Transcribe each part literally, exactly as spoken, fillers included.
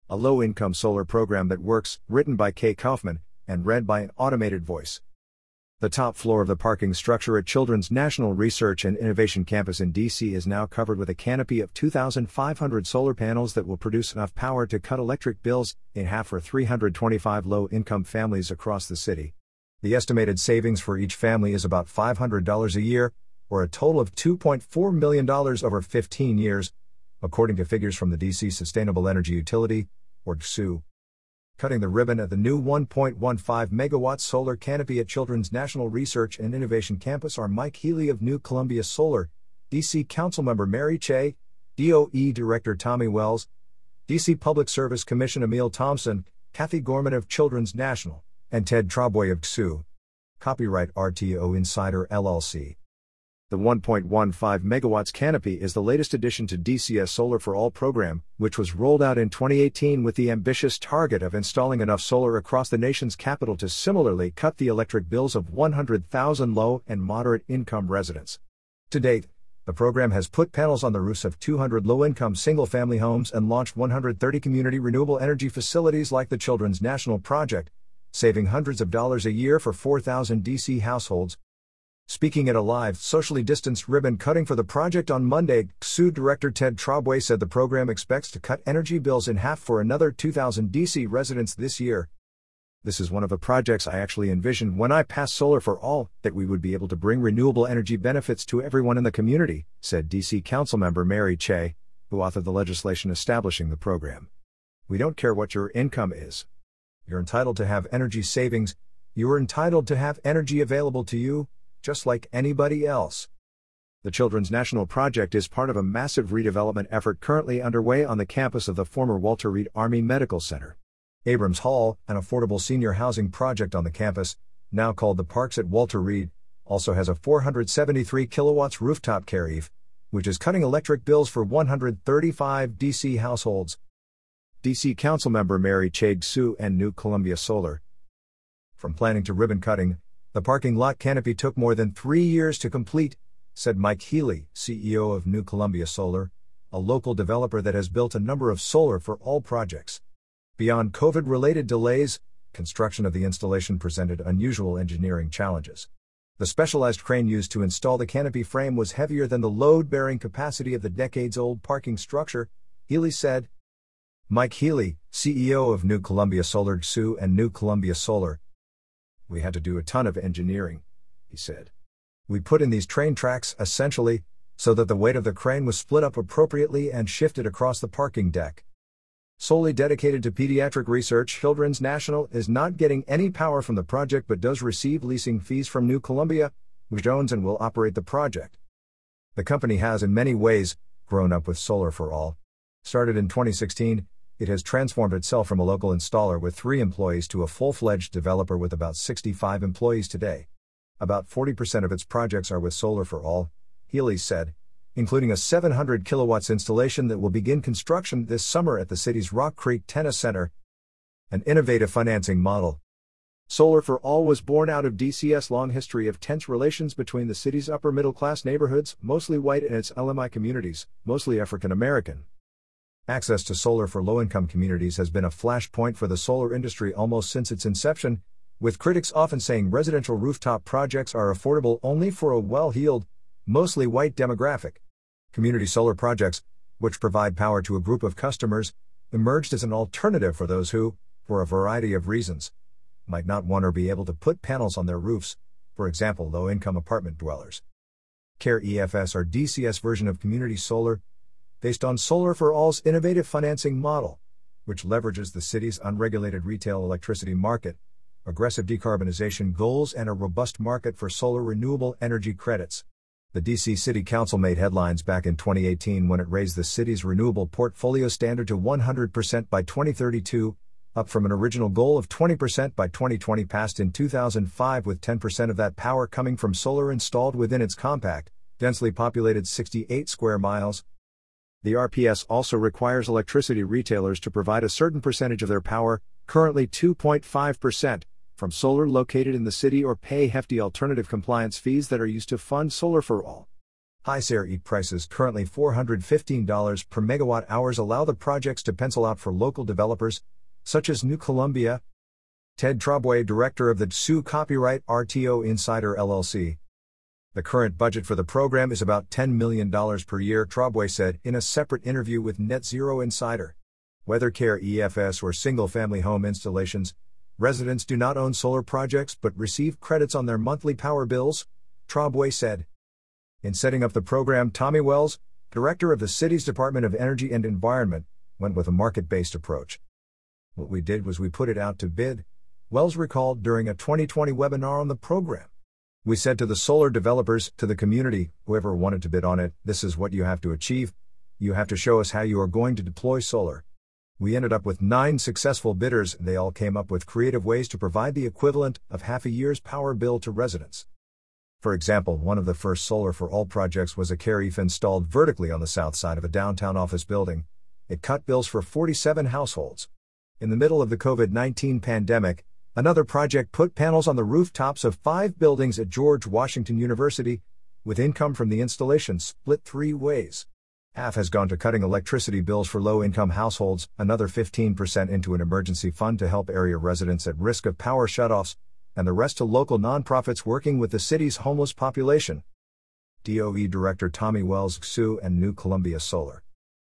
a low-income solar program that works, written by Kay Kaufman, and read by an automated voice. The top floor of the parking structure at Children's National Research and Innovation Campus in D C is now covered with a canopy of two thousand five hundred solar panels that will produce enough power to cut electric bills in half for three hundred twenty-five low-income families across the city. The estimated savings for each family is about five hundred dollars a year, or a total of two point four million dollars over fifteen years, according to figures from the D C Sustainable Energy Utility, or D S U. Cutting the ribbon at the new one point one five megawatt solar canopy at Children's National Research and Innovation Campus are Mike Healy of New Columbia Solar, D C Councilmember Mary Cheh, D O E Director Tommy Wells, D C Public Service Commission Emil Thompson, Kathy Gorman of Children's National, and Ted Trabue of D S U. Copyright R T O Insider L L C. The one point one five megawatts canopy is the latest addition to D C S Solar for All program, which was rolled out in twenty eighteen with the ambitious target of installing enough solar across the nation's capital to similarly cut the electric bills of one hundred thousand low and moderate income residents. To date, the program has put panels on the roofs of two hundred low-income single-family homes and launched one hundred thirty community renewable energy facilities like the Children's National Project, saving hundreds of dollars a year for four thousand D C households. Speaking at a live, socially distanced ribbon cutting for the project on Monday, D S U Director Ted Trabue said the program expects to cut energy bills in half for another two thousand D C residents this year. This is one of the projects I actually envisioned when I passed Solar for All, that we would be able to bring renewable energy benefits to everyone in the community, said D C Councilmember Mary Cheh, who authored the legislation establishing the program. We don't care what your income is. You're entitled to have energy savings. You are entitled to have energy available to you, just like anybody else. The Children's National Project is part of a massive redevelopment effort currently underway on the campus of the former Walter Reed Army Medical Center. Abrams Hall, an affordable senior housing project on the campus, now called the Parks at Walter Reed, also has a four hundred seventy-three kilowatts rooftop Careve, which is cutting electric bills for one hundred thirty-five D C households. D C Councilmember Mary Cheh, D S U and New Columbia Solar. From planning to ribbon cutting, the parking lot canopy took more than three years to complete, said Mike Healy, C E O of New Columbia Solar, a local developer that has built a number of Solar for All projects. Beyond COVID-related delays, construction of the installation presented unusual engineering challenges. The specialized crane used to install the canopy frame was heavier than the load-bearing capacity of the decades-old parking structure, Healy said. Mike Healy, C E O of New Columbia Solar, D S U and New Columbia Solar. We had to do a ton of engineering, he said. We put in these train tracks, essentially, so that the weight of the crane was split up appropriately and shifted across the parking deck. Solely dedicated to pediatric research, Children's National is not getting any power from the project but does receive leasing fees from New Columbia, which owns and will operate the project. The company has in many ways grown up with Solar for All. Started in twenty sixteen, it has transformed itself from a local installer with three employees to a full-fledged developer with about sixty-five employees today. About forty percent of its projects are with Solar for All, Healy said, including a seven hundred kilowatts installation that will begin construction this summer at the city's Rock Creek Tennis Center. An innovative financing model. Solar for All was born out of D C's long history of tense relations between the city's upper-middle-class neighborhoods, mostly white, and its L M I communities, mostly African American. Access to solar for low-income communities has been a flashpoint for the solar industry almost since its inception, with critics often saying residential rooftop projects are affordable only for a well-heeled, mostly white demographic. Community solar projects, which provide power to a group of customers, emerged as an alternative for those who, for a variety of reasons, might not want or be able to put panels on their roofs, for example low-income apartment dwellers. CARE E F S or D C S version of community solar, based on Solar for All's innovative financing model, which leverages the city's unregulated retail electricity market, aggressive decarbonization goals and a robust market for solar renewable energy credits. The D C City Council made headlines back in twenty eighteen when it raised the city's renewable portfolio standard to one hundred percent by twenty thirty-two, up from an original goal of twenty percent by twenty twenty passed in two thousand five, with ten percent of that power coming from solar installed within its compact, densely populated sixty-eight square miles. The R P S also requires electricity retailers to provide a certain percentage of their power, currently two point five percent, from solar located in the city or pay hefty alternative compliance fees that are used to fund Solar for All. High S E R E prices, currently four hundred fifteen dollars per megawatt hours, allow the projects to pencil out for local developers, such as New Columbia. Ted Trabue, director of the D S U Copyright R T O Insider L L C. The current budget for the program is about ten million dollars per year, Trabue said in a separate interview with Net Zero Insider. Whether care E F S or single-family home installations, residents do not own solar projects but receive credits on their monthly power bills, Trabue said. In setting up the program, Tommy Wells, director of the city's Department of Energy and Environment, went with a market-based approach. What we did was we put it out to bid, Wells recalled during a twenty twenty webinar on the program. We said to the solar developers, to the community, whoever wanted to bid on it, this is what you have to achieve. You have to show us how you are going to deploy solar. We ended up with nine successful bidders, and they all came up with creative ways to provide the equivalent of half a year's power bill to residents. For example, one of the first Solar for All projects was a care E F installed vertically on the south side of a downtown office building. It cut bills for forty-seven households. In the middle of the COVID nineteen pandemic, another project put panels on the rooftops of five buildings at George Washington University, with income from the installation split three ways. Half has gone to cutting electricity bills for low-income households, another fifteen percent into an emergency fund to help area residents at risk of power shutoffs, and the rest to local nonprofits working with the city's homeless population. D O E Director Tommy Wells, D S U and New Columbia Solar.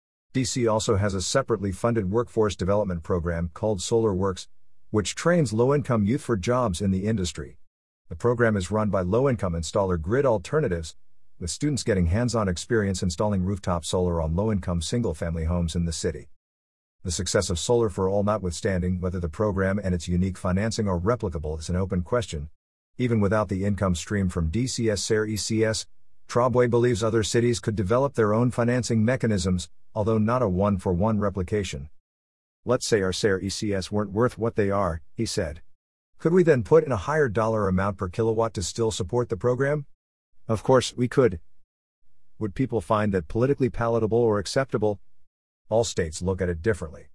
D C also has a separately funded workforce development program called Solar Works, which trains low-income youth for jobs in the industry. The program is run by low-income installer Grid Alternatives, with students getting hands-on experience installing rooftop solar on low-income single-family homes in the city. The success of Solar for All notwithstanding, whether the program and its unique financing are replicable is an open question. Even without the income stream from D C S S E R E C S, Trabue believes other cities could develop their own financing mechanisms, although not a one-for-one replication. Let's say our S E R E C S weren't worth what they are, he said. Could we then put in a higher dollar amount per kilowatt to still support the program? Of course, we could. Would people find that politically palatable or acceptable? All states look at it differently.